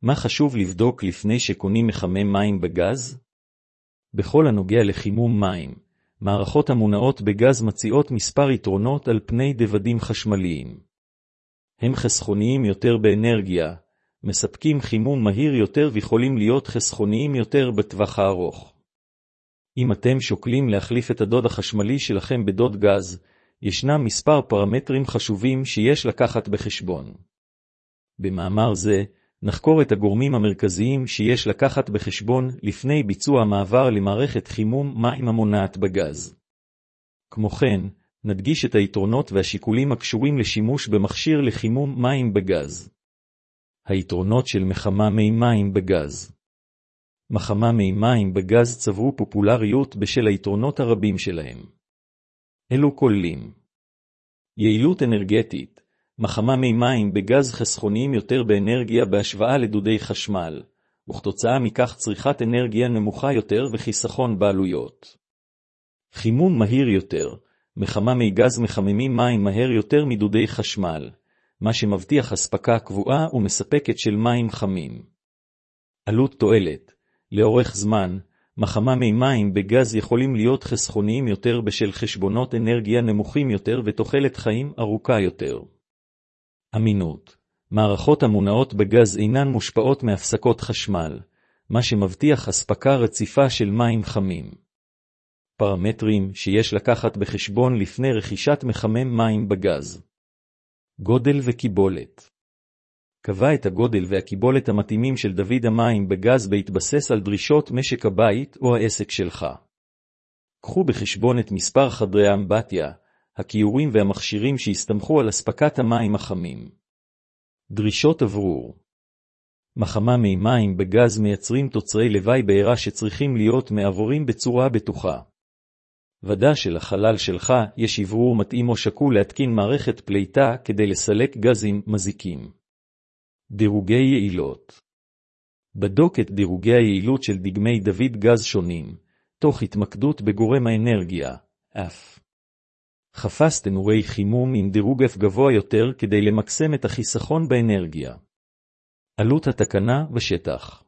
מה חשוב לבדוק לפני שקונים מחמם מים בגז? בכל הנוגע לחימום מים, מערכות המונעות בגז מציעות מספר יתרונות על פני דוודים חשמליים. הם חסכוניים יותר באנרגיה, מספקים חימום מהיר יותר ויכולים להיות חסכוניים יותר בטווח הארוך. אם אתם שוקלים להחליף את הדוד החשמלי שלכם בדוד גז, ישנם מספר פרמטרים חשובים שיש לקחת בחשבון. במאמר זה, נחקור את הגורמים המרכזיים שיש לקחת בחשבון לפני ביצוע המעבר למערכת חימום מים המונעת בגז. כמו כן, נדגיש את היתרונות והשיקולים הקשורים לשימוש במכשיר לחימום מים בגז. היתרונות של מחממי מים בגז. מחממי מים בגז צברו פופולריות בשל היתרונות הרבים שלהם. אלו כוללים יעילות אנרגטית. מחממי מים בגז חסכוניים יותר באנרגיה בהשוואה לדודי חשמל, וכתוצאה מכך צריכת אנרגיה נמוכה יותר וחיסכון בעלויות. חימום מהיר יותר. מחממי גז מחממים מים מהר יותר מדודי חשמל, מה שמבטיח אספקה קבועה ומספקת של מים חמים. עלות תועלת. לאורך זמן, מחממי מים בגז יכולים להיות חסכוניים יותר בשל חשבונות אנרגיה נמוכים יותר ותוחלת חיים ארוכה יותר. אמינות. מערכות המונעות בגז אינן מושפעות מהפסקות חשמל, מה שמבטיח אספקה רציפה של מים חמים. פרמטרים שיש לקחת בחשבון לפני רכישת מחמם מים בגז. גודל וקיבולת. קבע את הגודל והקיבולת המתאימים של דוד המים בגז בהתבסס על דרישות משק הבית או העסק שלך. קחו בחשבון את מספר חדרי האמבטיה, הכיורים והמכשירים שהסתמכו על אספקת המים החמים. דרישות אוורור. מחממי מים בגז מייצרים תוצרי לוואי בעירה שצריכים להיות מאוורים בצורה בטוחה. ודא שלחלל שלך יש אוורור מתאים או שקול להתקין מערכת פליטה כדי לסלק גזים מזיקים. דירוגי יעילות. בדוק את דירוגי היעילות של דגמי דוד גז שונים, תוך התמקדות בגורם האנרגיה, F. חפש תנורי חימום עם דירוג F גבוה יותר כדי למקסם את החיסכון באנרגיה. עלות התקנה בשטח.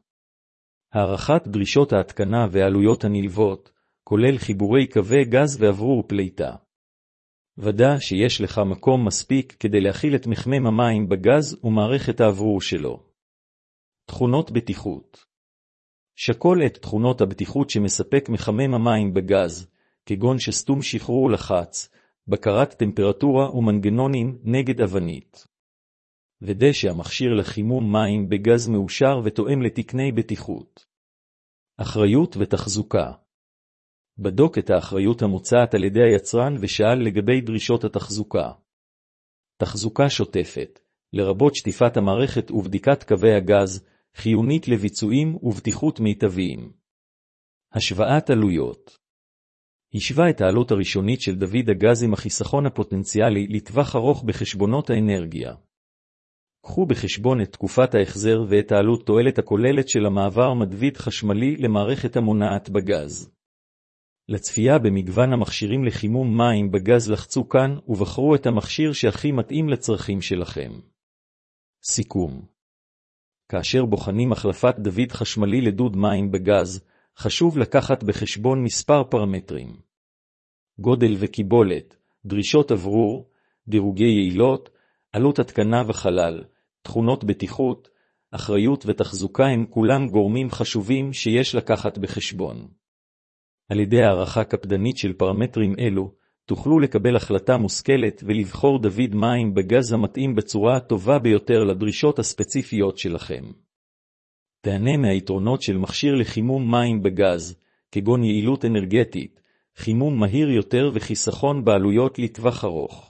הערכת דרישות ההתקנה והעלויות הנלוות, כולל חיבורי קווי גז ואוורור פליטה. ודא שיש לך מקום מספיק כדי להכיל את מחמם המים בגז ומערכת האוורור שלו. תכונות בטיחות. שקול את תכונות הבטיחות שמספק מחמם המים בגז, כגון שסתום שחרור לחץ, בקרת טמפרטורה ומנגנונים נגד אבנית. ודא שהמכשיר לחימום מים בגז מאושר ותואם לתקני בטיחות. אחריות ותחזוקה. בדוק את האחריות המוצעת על ידי היצרן ושאל לגבי דרישות התחזוקה. תחזוקה שוטפת, לרבות שטיפת המערכת ובדיקת קווי הגז, חיונית לביצועים ובטיחות מיטביים. השוואת עלויות. השווה את העלות הראשונית של דוד הגז עם החיסכון הפוטנציאלי לטווח ארוך בחשבונות האנרגיה. קחו בחשבון את תקופת ההחזר ואת העלות תועלת הכוללת של המעבר מדוד חשמלי למערכת המונעת בגז. לצפייה במגוון המכשירים לחימום מים בגז לחצו כאן ובחרו את המכשיר שהכי מתאים לצרכים שלכם. סיכום. כאשר בוחנים החלפת דוד חשמלי לדוד מים בגז, חשוב לקחת בחשבון מספר פרמטרים. גודל וקיבולת, דרישות אוורור, דירוגי יעילות, עלות התקנה וחלל, תכונות בטיחות, אחריות ותחזוקה הם כולם גורמים חשובים שיש לקחת בחשבון. על ידי הערכה קפדנית של פרמטרים אלו, תוכלו לקבל החלטה מושכלת ולבחור דוד מים בגז המתאים בצורה הטובה ביותר לדרישות הספציפיות שלכם. תהנה מהיתרונות של מכשיר לחימום מים בגז, כגון יעילות אנרגטית, חימום מהיר יותר וחיסכון בעלויות לטווח ארוך.